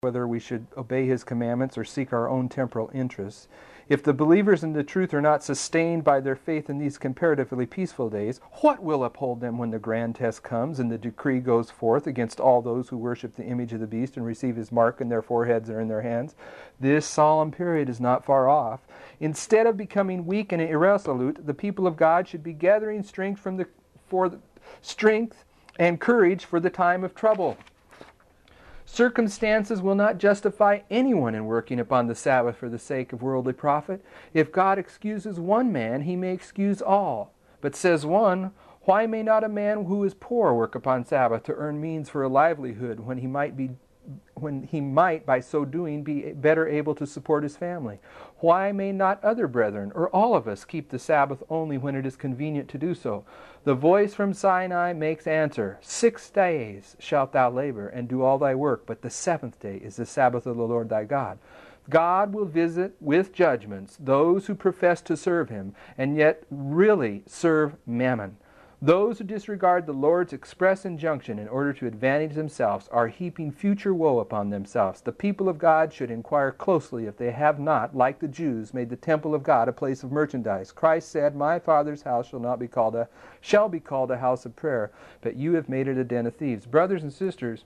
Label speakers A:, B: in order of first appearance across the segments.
A: whether we should obey his commandments or seek our own temporal interests. If the believers in the truth are not sustained by their faith in these comparatively peaceful days, what will uphold them when the grand test comes and the decree goes forth against all those who worship the image of the beast and receive his mark in their foreheads or in their hands? This solemn period is not far off. Instead of becoming weak and irresolute, the people of God should be gathering strength strength and courage for the time of trouble. Circumstances will not justify anyone in working upon the Sabbath for the sake of worldly profit. If God excuses one man, he may excuse all. But says one, why may not a man who is poor work upon Sabbath to earn means for a livelihood when he might by so doing be better able to support his family? Why may not other brethren or all of us keep the Sabbath only when it is convenient to do so? The voice from Sinai makes answer, 6 days shalt thou labor and do all thy work, but the 7th day is the Sabbath of the Lord thy God. God will visit with judgments those who profess to serve him and yet really serve mammon. Those who disregard the Lord's express injunction in order to advantage themselves are heaping future woe upon themselves. The people of God should inquire closely if they have not, like the Jews, made the temple of God a place of merchandise. Christ said, my Father's house shall be called a house of prayer, but you have made it a den of thieves. Brothers and sisters,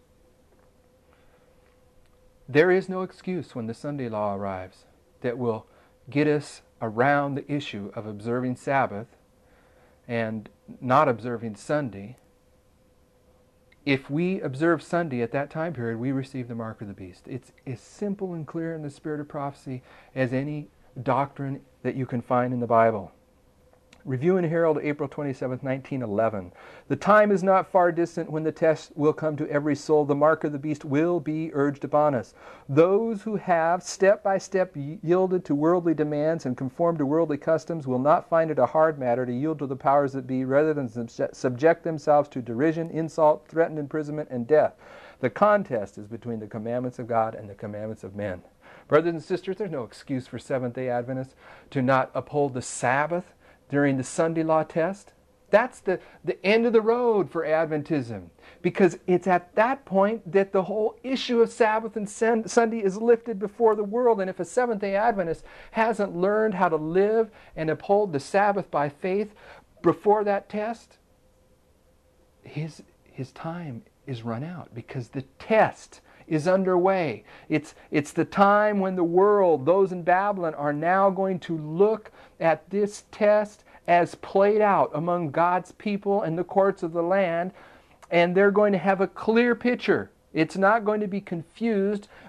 A: there is no excuse when the Sunday law arrives that will get us around the issue of observing Sabbath and not observing Sunday. If we observe Sunday at that time period, we receive the mark of the beast. It's as simple and clear in the spirit of prophecy as any doctrine that you can find in the Bible. Review and Herald, April 27, 1911. The time is not far distant when the test will come to every soul. The mark of the beast will be urged upon us. Those who have step by step yielded to worldly demands and conformed to worldly customs will not find it a hard matter to yield to the powers that be rather than subject themselves to derision, insult, threatened imprisonment, and death. The contest is between the commandments of God and the commandments of men. Brothers and sisters, there's no excuse for Seventh-day Adventists to not uphold the Sabbath during the Sunday law test. That's the end of the road for Adventism, because it's at that point that the whole issue of Sabbath and Sunday is lifted before the world. And if a Seventh-day Adventist hasn't learned how to live and uphold the Sabbath by faith before that test, his time is run out, because the test is underway. It's the time when the world, those in Babylon, are now going to look at this test as played out among God's people and the courts of the land, and they're going to have a clear picture. It's not going to be confused